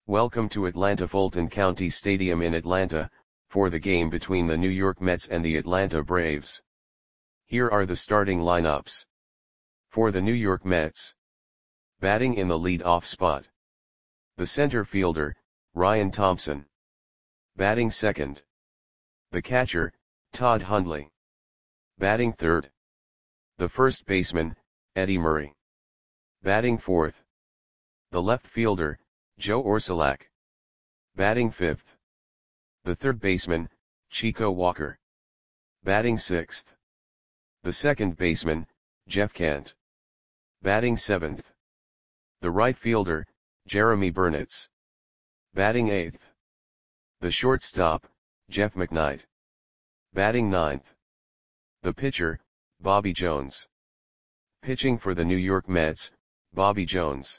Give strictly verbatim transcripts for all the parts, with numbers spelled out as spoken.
Welcome to Atlanta Fulton County Stadium in Atlanta, for the game between the New York Mets and the Atlanta Braves. Here are the starting lineups. For the New York Mets. Batting in the lead-off spot. The center fielder, Ryan Thompson. Batting second. The catcher, Todd Hundley. Batting third. The first baseman, Eddie Murray. Batting fourth. The left fielder, Joe Orsulak. Batting fifth. The third baseman, Chico Walker. Batting sixth. The second baseman, Jeff Kent. Batting seventh. The right fielder, Jeremy Burnitz. Batting eighth. The shortstop, Jeff McKnight. Batting ninth. The pitcher, Bobby Jones. Pitching for the New York Mets, Bobby Jones.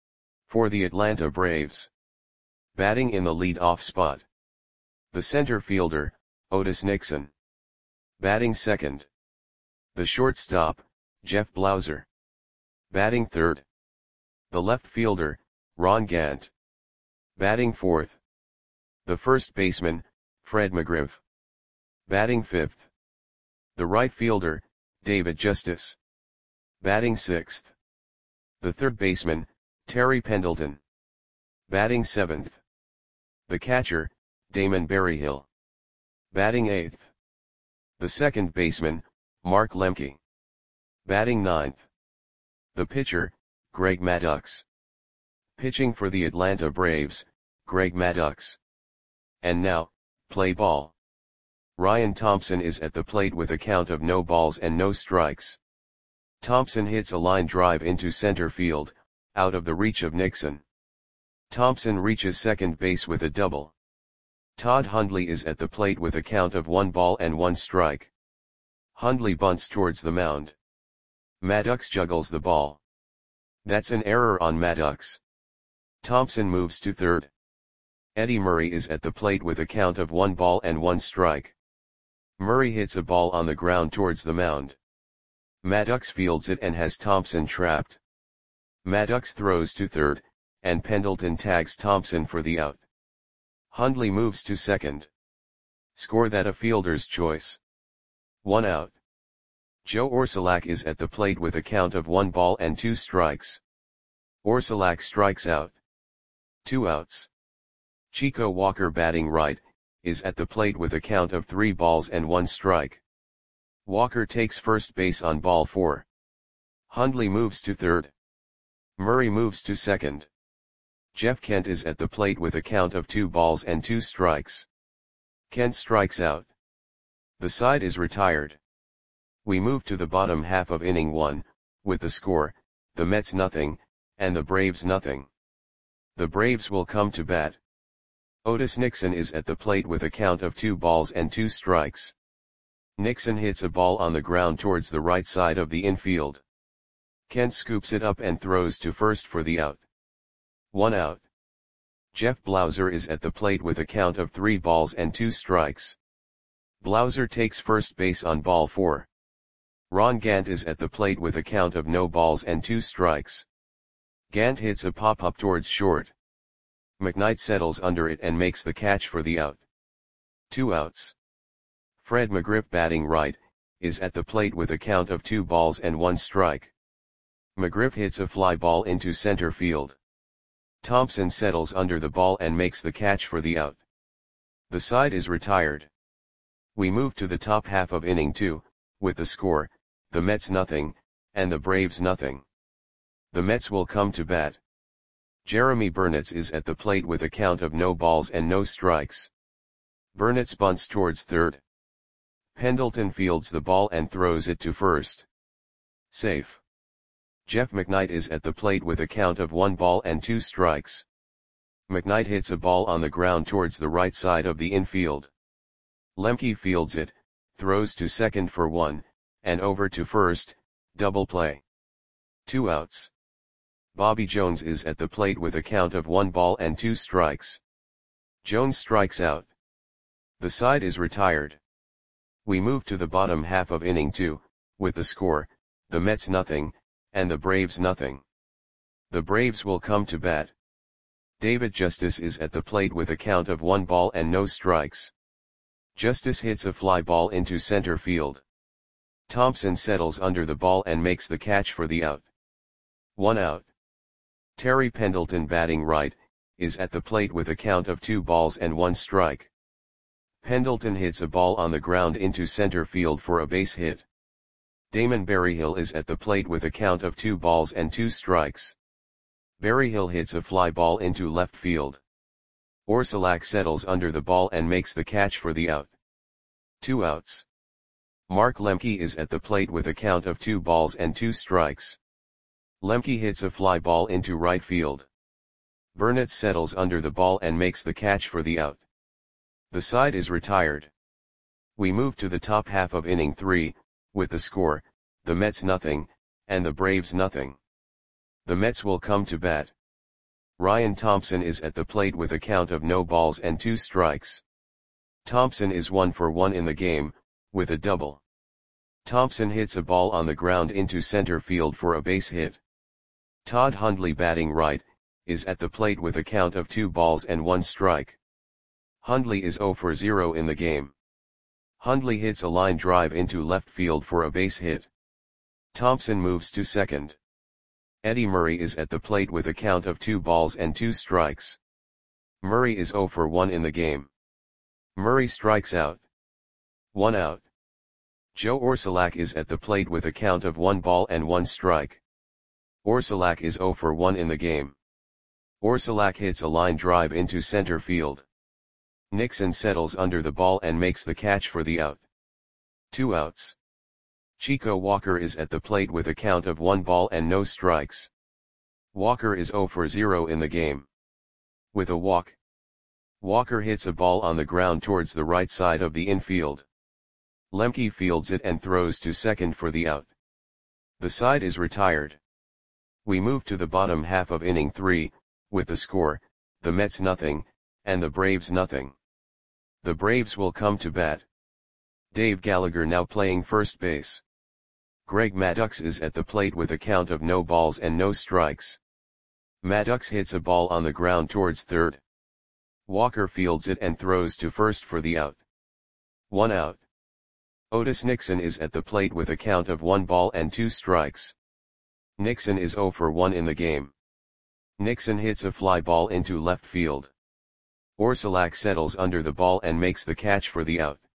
For the Atlanta Braves. Batting in the lead-off spot. The center fielder, Otis Nixon. Batting second. The shortstop, Jeff Blauser. Batting third. The left fielder, Ron Gant. Batting fourth. The first baseman, Fred McGriff. Batting fifth. The right fielder, David Justice. Batting sixth. The third baseman, Terry Pendleton. Batting seventh. The catcher, Damon Berryhill. Batting eighth. The second baseman, Mark Lemke. Batting ninth. The pitcher, Greg Maddux. Pitching for the Atlanta Braves, Greg Maddux. And now, play ball. Ryan Thompson is at the plate with a count of no balls and no strikes. Thompson hits a line drive into center field, out of the reach of Nixon. Thompson reaches second base with a double. Todd Hundley is at the plate with a count of one ball and one strike. Hundley bunts towards the mound. Maddux juggles the ball. That's an error on Maddux. Thompson moves to third. Eddie Murray is at the plate with a count of one ball and one strike. Murray hits a ball on the ground towards the mound. Maddux fields it and has Thompson trapped. Maddux throws to third, and Pendleton tags Thompson for the out. Hundley moves to second. Score that a fielder's choice. One out. Joe Orsulak is at the plate with a count of one ball and two strikes. Orsulak strikes out. Two outs. Chico Walker, batting right, is at the plate with a count of three balls and one strike. Walker takes first base on ball four. Hundley moves to third. Murray moves to second. Jeff Kent is at the plate with a count of two balls and two strikes. Kent strikes out. The side is retired. We move to the bottom half of inning one, with the score, the Mets nothing, and the Braves nothing. The Braves will come to bat. Otis Nixon is at the plate with a count of two balls and two strikes. Nixon hits a ball on the ground towards the right side of the infield. Kent scoops it up and throws to first for the out. One out. Jeff Blauser is at the plate with a count of three balls and two strikes. Blauser takes first base on ball four. Ron Gant is at the plate with a count of no balls and two strikes. Gant hits a pop-up towards short. McKnight settles under it and makes the catch for the out. Two outs. Fred McGriff, batting right, is at the plate with a count of two balls and one strike. McGriff hits a fly ball into center field. Thompson settles under the ball and makes the catch for the out. The side is retired. We move to the top half of inning two, with the score, the Mets nothing, and the Braves nothing. The Mets will come to bat. Jeremy Burnitz is at the plate with a count of no balls and no strikes. Burnitz bunts towards third. Pendleton fields the ball and throws it to first. Safe. Jeff McKnight is at the plate with a count of one ball and two strikes. McKnight hits a ball on the ground towards the right side of the infield. Lemke fields it, throws to second for one, and over to first, double play. Two outs. Bobby Jones is at the plate with a count of one ball and two strikes. Jones strikes out. The side is retired. We move to the bottom half of inning two, with the score, the Mets nothing, and the Braves nothing. The Braves will come to bat. David Justice is at the plate with a count of one ball and no strikes. Justice hits a fly ball into center field. Thompson settles under the ball and makes the catch for the out. One out. Terry Pendleton, batting right, is at the plate with a count of two balls and one strike. Pendleton hits a ball on the ground into center field for a base hit. Damon Berryhill is at the plate with a count of two balls and two strikes. Berryhill hits a fly ball into left field. Orsulak settles under the ball and makes the catch for the out. Two outs. Mark Lemke is at the plate with a count of two balls and two strikes. Lemke hits a fly ball into right field. Burnett settles under the ball and makes the catch for the out. The side is retired. We move to the top half of inning three, with the score, the Mets nothing, and the Braves nothing. The Mets will come to bat. Ryan Thompson is at the plate with a count of no balls and two strikes. Thompson is one for one in the game, with a double. Thompson hits a ball on the ground into center field for a base hit. Todd Hundley, batting right, is at the plate with a count of two balls and one strike. Hundley is zero for zero in the game. Hundley hits a line drive into left field for a base hit. Thompson moves to second. Eddie Murray is at the plate with a count of two balls and two strikes. Murray is zero for one in the game. Murray strikes out. One out. Joe Orsulak is at the plate with a count of one ball and one strike. Orsulak is zero for one in the game. Orsulak hits a line drive into center field. Nixon settles under the ball and makes the catch for the out. Two outs. Chico Walker is at the plate with a count of one ball and no strikes. Walker is zero for zero in the game. With a walk, Walker hits a ball on the ground towards the right side of the infield. Lemke fields it and throws to second for the out. The side is retired. We move to the bottom half of inning three, with the score, the Mets nothing, and the Braves nothing. The Braves will come to bat. Dave Gallagher now playing first base. Greg Maddux is at the plate with a count of no balls and no strikes. Maddux hits a ball on the ground towards third. Walker fields it and throws to first for the out. One out. Otis Nixon is at the plate with a count of one ball and two strikes. Nixon is zero for one in the game. Nixon hits a fly ball into left field. Orsulak settles under the ball and makes the catch for the out.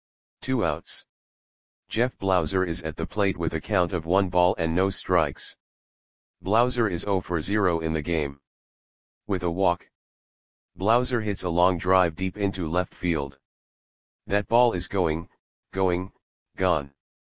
Two outs. Jeff Blauser is at the plate with a count of one ball and no strikes. Blauser is zero for zero in the game. With a walk, Blauser hits a long drive deep into left field. That ball is going, going, gone.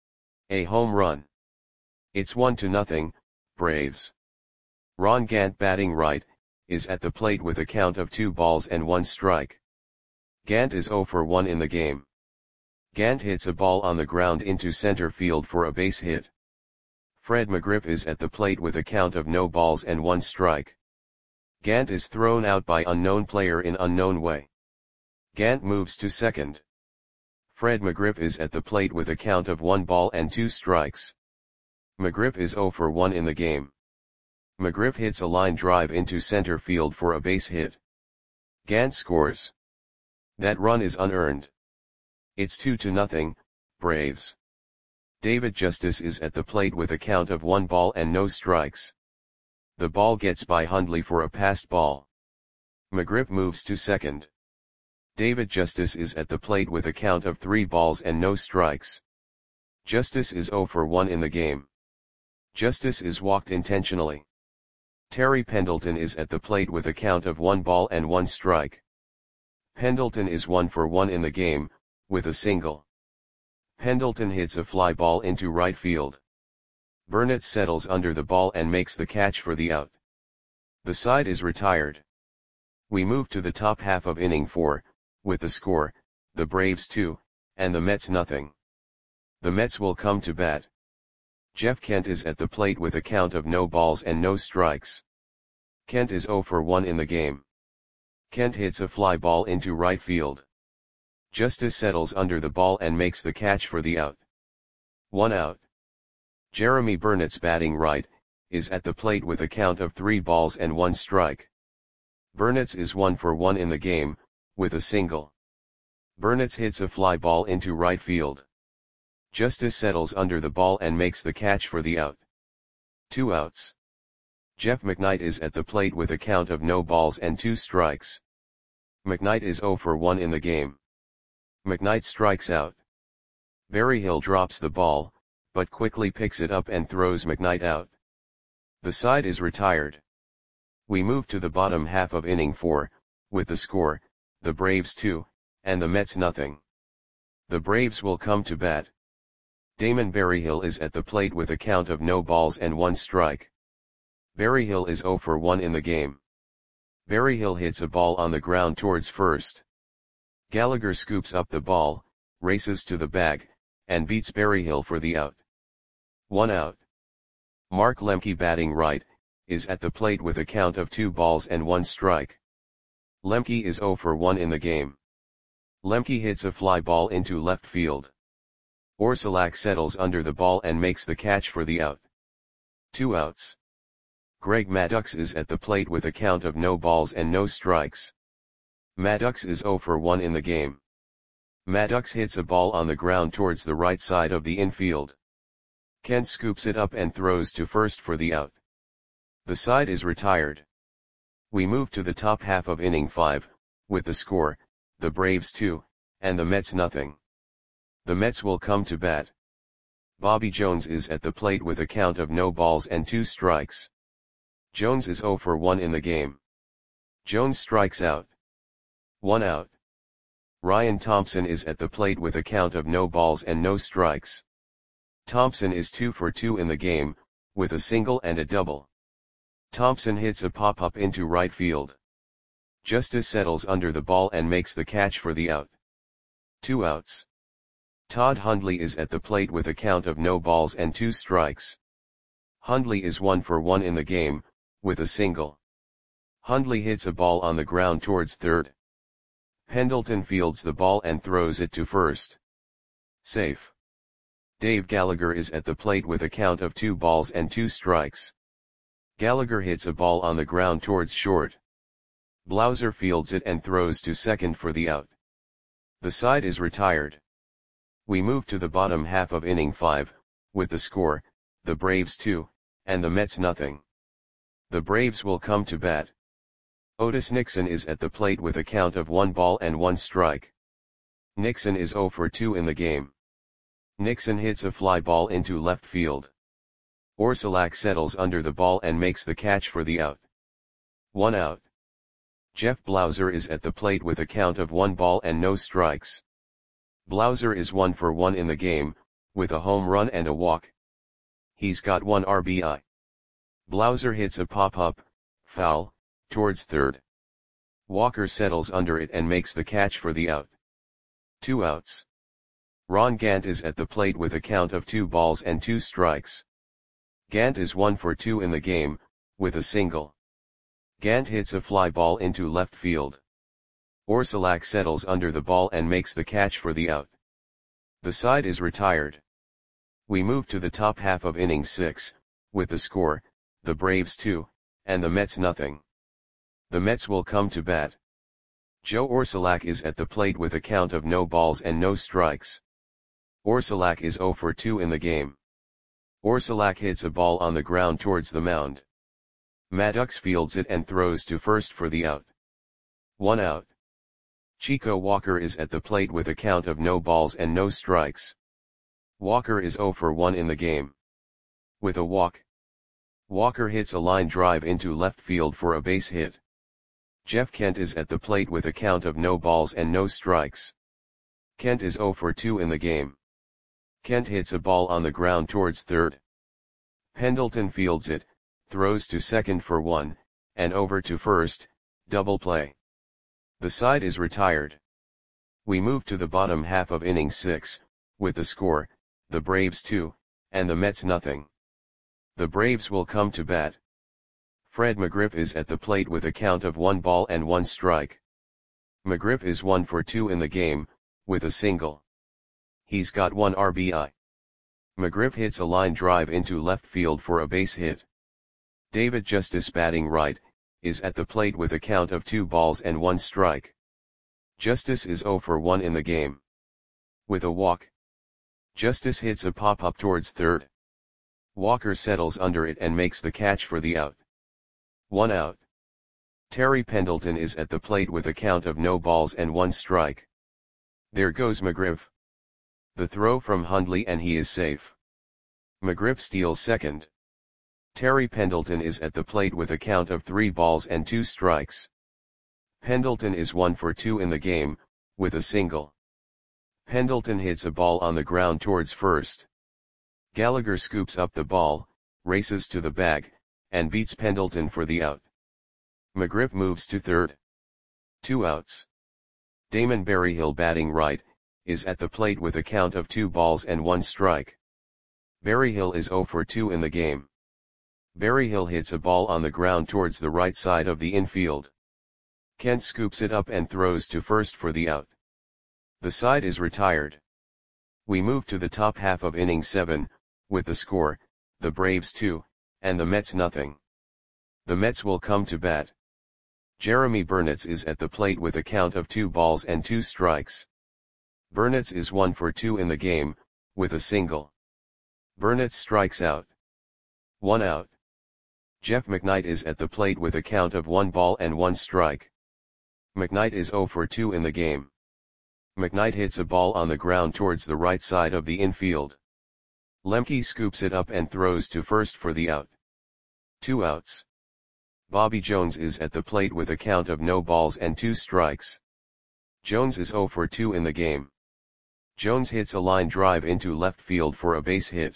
A home run. It's one to nothing, Braves. Ron Gant, batting right, is at the plate with a count of two balls and one strike. Gant is zero for one in the game. Gant hits a ball on the ground into center field for a base hit. Fred McGriff is at the plate with a count of no balls and one strike. Gant is thrown out by unknown player in unknown way. Gant moves to second. Fred McGriff is at the plate with a count of one ball and two strikes. McGriff is zero for one in the game. McGriff hits a line drive into center field for a base hit. Gant scores. That run is unearned. It's two to nothing, Braves. David Justice is at the plate with a count of one ball and no strikes. The ball gets by Hundley for a passed ball. McGriff moves to second. David Justice is at the plate with a count of three balls and no strikes. Justice is zero for one in the game. Justice is walked intentionally. Terry Pendleton is at the plate with a count of one ball and one strike. Pendleton is one for one in the game, with a single. Pendleton hits a fly ball into right field. Burnett settles under the ball and makes the catch for the out. The side is retired. We move to the top half of inning four, with the score, the Braves two, and the Mets nothing. The Mets will come to bat. Jeff Kent is at the plate with a count of no balls and no strikes. Kent is zero for one in the game. Kent hits a fly ball into right field. Justice settles under the ball and makes the catch for the out. One out. Jeremy Burnett's batting right, is at the plate with a count of three balls and one strike. Burnitz is one for one in the game, with a single. Burnitz hits a fly ball into right field. Justice settles under the ball and makes the catch for the out. Two outs. Jeff McKnight is at the plate with a count of no balls and two strikes. McKnight is zero for one in the game. McKnight strikes out. Berryhill drops the ball, but quickly picks it up and throws McKnight out. The side is retired. We move to the bottom half of inning four, with the score, the Braves two, and the Mets nothing. The Braves will come to bat. Damon Berryhill is at the plate with a count of no balls and one strike. Berryhill is zero for one in the game. Berryhill hits a ball on the ground towards first. Gallagher scoops up the ball, races to the bag, and beats Berryhill for the out. One out. Mark Lemke, batting right, is at the plate with a count of two balls and one strike. Lemke is zero for one in the game. Lemke hits a fly ball into left field. Orsulak settles under the ball and makes the catch for the out. Two outs. Greg Maddux is at the plate with a count of no balls and no strikes. Maddux is zero for one in the game. Maddux hits a ball on the ground towards the right side of the infield. Kent scoops it up and throws to first for the out. The side is retired. We move to the top half of inning five, with the score, the Braves two, and the Mets nothing. The Mets will come to bat. Bobby Jones is at the plate with a count of no balls and two strikes. Jones is zero for one in the game. Jones strikes out. One out. Ryan Thompson is at the plate with a count of no balls and no strikes. Thompson is two for two in the game, with a single and a double. Thompson hits a pop-up into right field. Justice settles under the ball and makes the catch for the out. Two outs. Todd Hundley is at the plate with a count of no balls and two strikes. Hundley is one for one in the game, with a single. Hundley hits a ball on the ground towards third. Pendleton fields the ball and throws it to first. Safe. Dave Gallagher is at the plate with a count of two balls and two strikes. Gallagher hits a ball on the ground towards short. Blauser fields it and throws to second for the out. The side is retired. We move to the bottom half of inning five, with the score, the Braves two, and the Mets nothing. The Braves will come to bat. Otis Nixon is at the plate with a count of one ball and one strike. Nixon is zero for two in the game. Nixon hits a fly ball into left field. Orsulak settles under the ball and makes the catch for the out. One out. Jeff Blauser is at the plate with a count of one ball and no strikes. Blauser is one for one in the game, with a home run and a walk. He's got one R B I. Blauser hits a pop-up, foul, towards third. Walker settles under it and makes the catch for the out. Two outs. Ron Gant is at the plate with a count of two balls and two strikes. Gant is one for two in the game, with a single. Gant hits a fly ball into left field. Orsulak settles under the ball and makes the catch for the out. The side is retired. We move to the top half of inning six, with the score, the Braves two, and the Mets nothing. The Mets will come to bat. Joe Orsulak is at the plate with a count of no balls and no strikes. Orsulak is zero for two in the game. Orsulak hits a ball on the ground towards the mound. Maddux fields it and throws to first for the out. One out. Chico Walker is at the plate with a count of no balls and no strikes. Walker is zero for one in the game. With a walk. Walker hits a line drive into left field for a base hit. Jeff Kent is at the plate with a count of no balls and no strikes. Kent is zero for two in the game. Kent hits a ball on the ground towards third. Pendleton fields it, throws to second for one, and over to first, double play. The side is retired. We move to the bottom half of inning six, with the score, the Braves two, and the Mets nothing. The Braves will come to bat. Fred McGriff is at the plate with a count of one ball and one strike. McGriff is one for two in the game, with a single. He's got one R B I. McGriff hits a line drive into left field for a base hit. David Justice, batting right, is at the plate with a count of two balls and one strike. Justice is zero for one in the game. With a walk, Justice hits a pop-up towards third. Walker settles under it and makes the catch for the out. One out. Terry Pendleton is at the plate with a count of no balls and one strike. There goes McGriff. The throw from Hundley and he is safe. McGriff steals second. Terry Pendleton is at the plate with a count of three balls and two strikes. Pendleton is one for two in the game, with a single. Pendleton hits a ball on the ground towards first. Gallagher scoops up the ball, races to the bag, and beats Pendleton for the out. McGriff moves to third. Two outs. Damon Berryhill, batting right, is at the plate with a count of two balls and one strike. Berryhill is zero for two in the game. Berryhill hits a ball on the ground towards the right side of the infield. Kent scoops it up and throws to first for the out. The side is retired. We move to the top half of inning seven, with the score, the Braves two, and the Mets nothing. The Mets will come to bat. Jeremy Burnitz is at the plate with a count of two balls and two strikes. Burnitz is one for two in the game, with a single. Burnitz strikes out. One out. Jeff McKnight is at the plate with a count of one ball and one strike. McKnight is zero for two in the game. McKnight hits a ball on the ground towards the right side of the infield. Lemke scoops it up and throws to first for the out. Two outs. Bobby Jones is at the plate with a count of no balls and two strikes. Jones is zero for two in the game. Jones hits a line drive into left field for a base hit.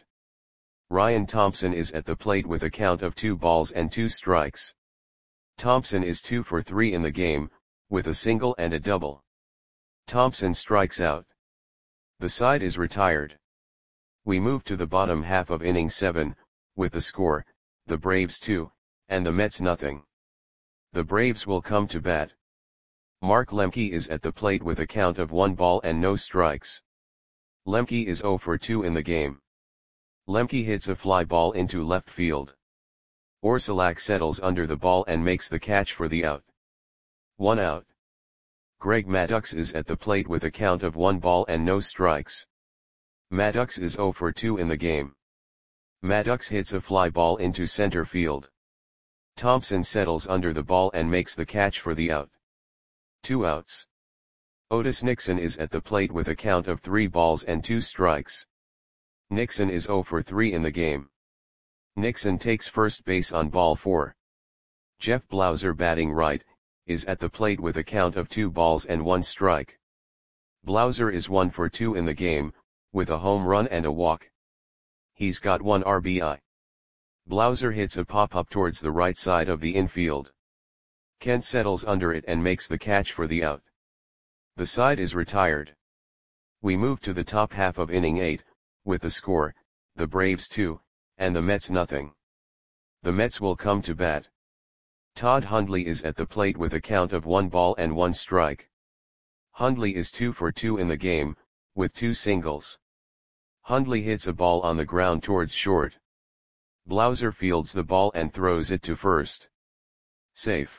Ryan Thompson is at the plate with a count of two balls and two strikes. Thompson is two for three in the game, with a single and a double. Thompson strikes out. The side is retired. We move to the bottom half of inning seven, with the score, the Braves two, and the Mets nothing. The Braves will come to bat. Mark Lemke is at the plate with a count of one ball and no strikes. Lemke is zero for two in the game. Lemke hits a fly ball into left field. Orsulak settles under the ball and makes the catch for the out. One out. Greg Maddux is at the plate with a count of one ball and no strikes. Maddux is zero for two in the game. Maddux hits a fly ball into center field. Thompson settles under the ball and makes the catch for the out. Two outs. Otis Nixon is at the plate with a count of three balls and two strikes. Nixon is zero for three in the game. Nixon takes first base on ball four. Jeff Blauser, batting right, is at the plate with a count of two balls and one strike. Blauser is one for two in the game, with a home run and a walk. He's got one R B I. Blauser hits a pop-up towards the right side of the infield. Kent settles under it and makes the catch for the out. The side is retired. We move to the top half of inning eight, with the score, the Braves two, and the Mets nothing. The Mets will come to bat. Todd Hundley is at the plate with a count of one ball and one strike. Hundley is two for two in the game, with two singles. Hundley hits a ball on the ground towards short. Blauser fields the ball and throws it to first. Safe.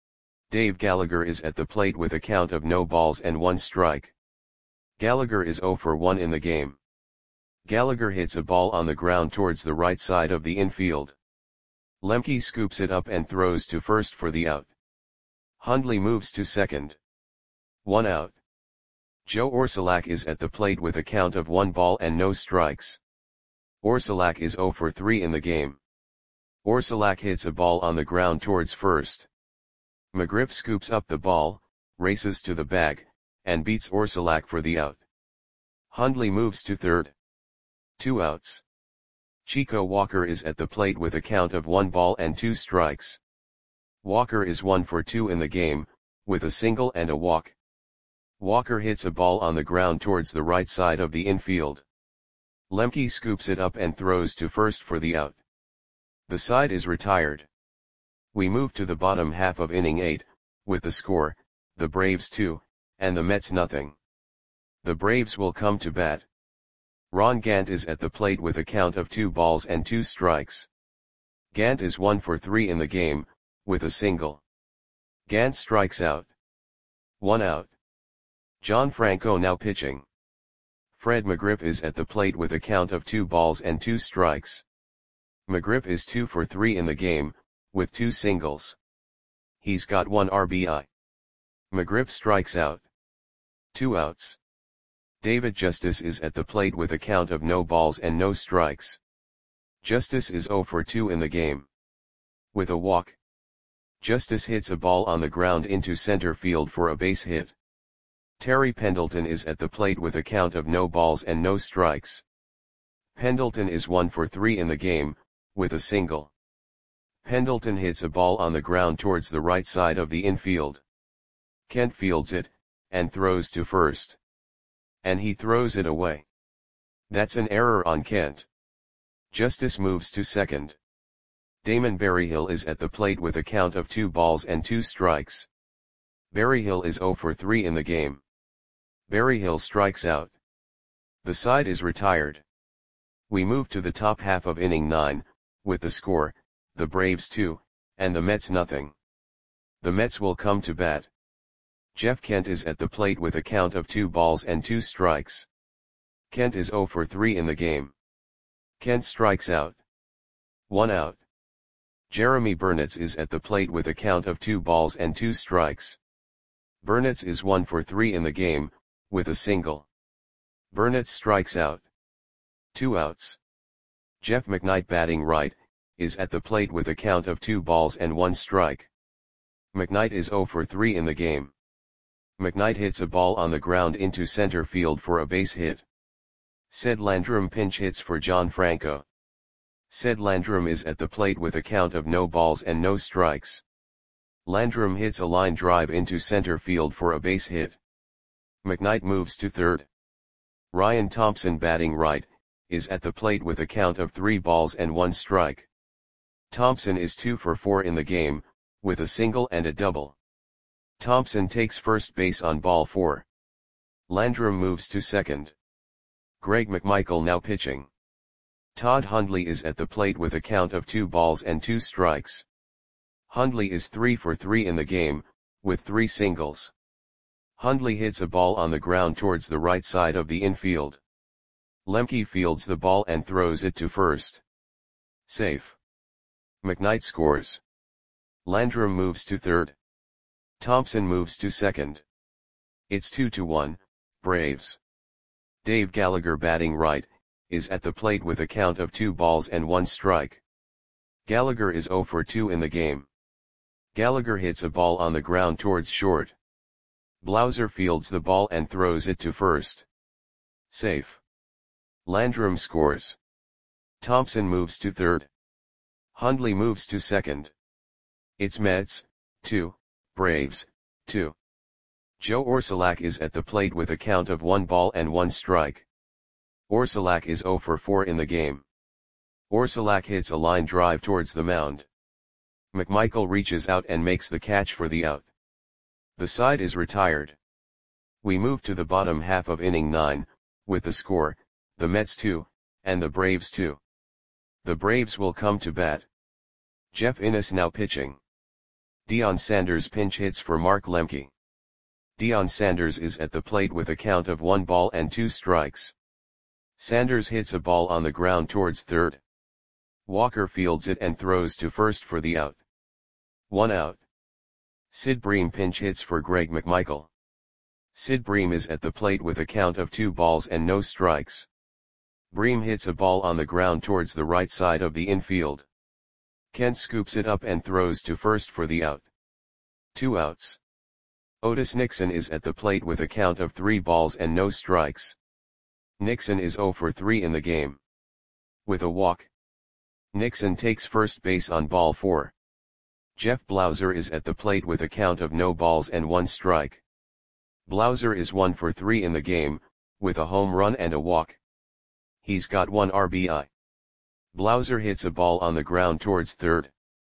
Dave Gallagher is at the plate with a count of no balls and one strike. Gallagher is zero for one in the game. Gallagher hits a ball on the ground towards the right side of the infield. Lemke scoops it up and throws to first for the out. Hundley moves to second. One out. Joe Orsulak is at the plate with a count of one ball and no strikes. Orsulak is zero for three in the game. Orsulak hits a ball on the ground towards first. McGriff scoops up the ball, races to the bag, and beats Orsulak for the out. Hundley moves to third. Two outs. Chico Walker is at the plate with a count of one ball and two strikes. Walker is one for two in the game, with a single and a walk. Walker hits a ball on the ground towards the right side of the infield. Lemke scoops it up and throws to first for the out. The side is retired. We move to the bottom half of inning eight, with the score, the Braves two, and the Mets nothing. The Braves will come to bat. Ron Gant is at the plate with a count of two balls and two strikes. Gant is one for three in the game, with a single. Gant strikes out. One out. John Franco now pitching. Fred McGriff is at the plate with a count of two balls and two strikes. McGriff is two for three in the game, with two singles. He's got one R B I. McGriff strikes out. Two outs. David Justice is at the plate with a count of no balls and no strikes. Justice is zero for two in the game. With a walk. Justice hits a ball on the ground into center field for a base hit. Terry Pendleton is at the plate with a count of no balls and no strikes. Pendleton is one for three in the game, with a single. Pendleton hits a ball on the ground towards the right side of the infield. Kent fields it, and throws to first. And he throws it away. That's an error on Kent. Justice moves to second. Damon Berryhill is at the plate with a count of two balls and two strikes. Berryhill is zero for three in the game. Berryhill strikes out. The side is retired. We move to the top half of inning nine, with the score, the Braves two, and the Mets nothing. The Mets will come to bat. Jeff Kent is at the plate with a count of two balls and two strikes. Kent is zero for three in the game. Kent strikes out. One out. Jeremy Burnitz is at the plate with a count of two balls and two strikes. Burnitz is one for three in the game, with a single. Burnitz strikes out. Two outs. Jeff McKnight batting right, is at the plate with a count of two balls and one strike. McKnight is zero for three in the game. McKnight hits a ball on the ground into center field for a base hit. Ced Landrum pinch hits for John Franco. Ced Landrum is at the plate with a count of no balls and no strikes. Landrum hits a line drive into center field for a base hit. McKnight moves to third. Ryan Thompson batting right, is at the plate with a count of three balls and one strike. Thompson is two for four in the game, with a single and a double. Thompson takes first base on ball four. Landrum moves to second. Greg McMichael now pitching. Todd Hundley is at the plate with a count of two balls and two strikes. Hundley is three for three in the game, with three singles. Hundley hits a ball on the ground towards the right side of the infield. Lemke fields the ball and throws it to first. Safe. McKnight scores. Landrum moves to third. Thompson moves to second. It's two to one, Braves. Dave Gallagher batting right, is at the plate with a count of two balls and one strike. Gallagher is zero for two in the game. Gallagher hits a ball on the ground towards short. Blauser fields the ball and throws it to first. Safe. Landrum scores. Thompson moves to third. Hundley moves to second. It's Mets, two, Braves, two. Joe Orsulak is at the plate with a count of one ball and one strike. Orsulak is zero for four in the game. Orsulak hits a line drive towards the mound. McMichael reaches out and makes the catch for the out. The side is retired. We move to the bottom half of inning nine, with the score, the Mets two, and the Braves two. The Braves will come to bat. Jeff Innes now pitching. Deion Sanders pinch hits for Mark Lemke. Deion Sanders is at the plate with a count of one ball and two strikes. Sanders hits a ball on the ground towards third. Walker fields it and throws to first for the out. One out. Sid Bream pinch hits for Greg McMichael. Sid Bream is at the plate with a count of two balls and no strikes. Bream hits a ball on the ground towards the right side of the infield. Kent scoops it up and throws to first for the out. Two outs. Otis Nixon is at the plate with a count of three balls and no strikes. Nixon is zero for three in the game. With a walk. Nixon takes first base on ball four. Jeff Blauser is at the plate with a count of no balls and one strike. Blauser is one for three in the game, with a home run and a walk. He's got one R B I. Blauser hits a ball on the ground towards third.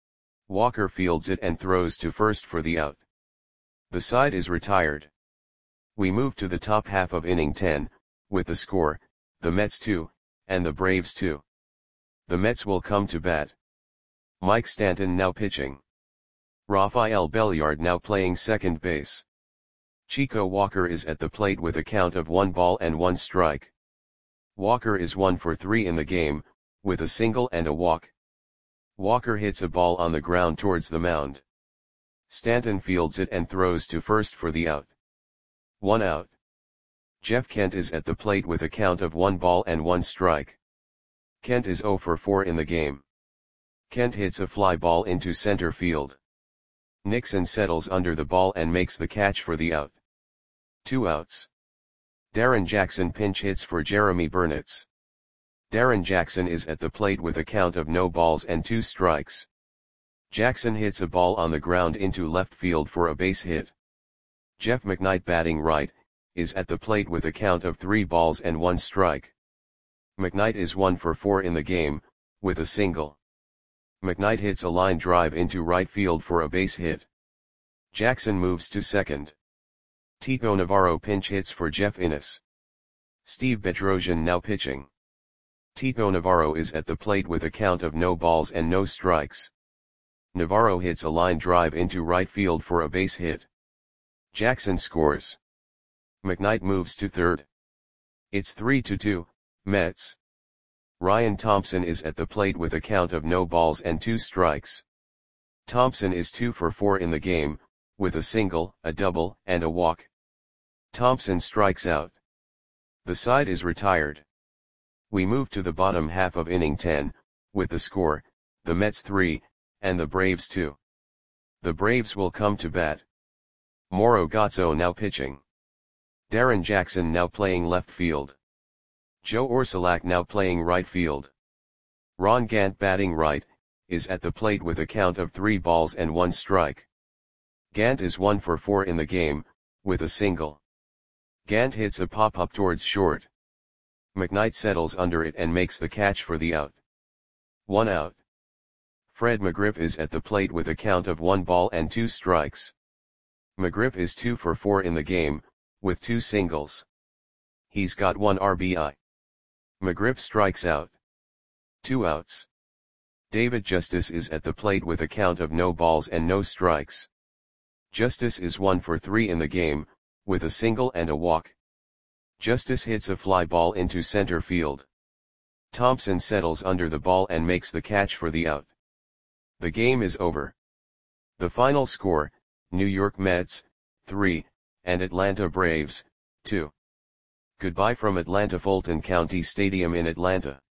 Walker fields it and throws to first for the out. The side is retired. We move to the top half of inning ten, with the score, the Mets two, and the Braves two. The Mets will come to bat. Mike Stanton now pitching. Rafael Belliard now playing second base. Chico Walker is at the plate with a count of one ball and one strike. Walker is one for three in the game, with a single and a walk. Walker hits a ball on the ground towards the mound. Stanton fields it and throws to first for the out. One out. Jeff Kent is at the plate with a count of one ball and one strike. Kent is zero for four in the game. Kent hits a fly ball into center field. Nixon settles under the ball and makes the catch for the out. Two outs. Darren Jackson pinch hits for Jeremy Burnitz. Darren Jackson is at the plate with a count of no balls and two strikes. Jackson hits a ball on the ground into left field for a base hit. Jeff McKnight batting right, is at the plate with a count of three balls and one strike. McKnight is one for four in the game, with a single. McKnight hits a line drive into right field for a base hit. Jackson moves to second. Tito Navarro pinch hits for Jeff Innes. Steve Bedrosian now pitching. Tito Navarro is at the plate with a count of no balls and no strikes. Navarro hits a line drive into right field for a base hit. Jackson scores. McKnight moves to third. It's three to two, Mets. Ryan Thompson is at the plate with a count of no balls and two strikes. Thompson is two for four in the game, with a single, a double, and a walk. Thompson strikes out. The side is retired. We move to the bottom half of inning ten, with the score, the Mets three, and the Braves two. The Braves will come to bat. Mauro Gazzo now pitching. Darren Jackson now playing left field. Joe Orsulak now playing right field. Ron Gant batting right, is at the plate with a count of three balls and one strike. Gant is one for four in the game, with a single. Gant hits a pop-up towards short. McKnight settles under it and makes the catch for the out. One out. Fred McGriff is at the plate with a count of one ball and two strikes. McGriff is two for four in the game, with two singles. He's got one R B I. McGriff strikes out. Two outs. David Justice is at the plate with a count of no balls and no strikes. Justice is one for three in the game, with a single and a walk. Justice hits a fly ball into center field. Thompson settles under the ball and makes the catch for the out. The game is over. The final score, New York Mets, three, and Atlanta Braves, two. Goodbye from Atlanta Fulton County Stadium in Atlanta.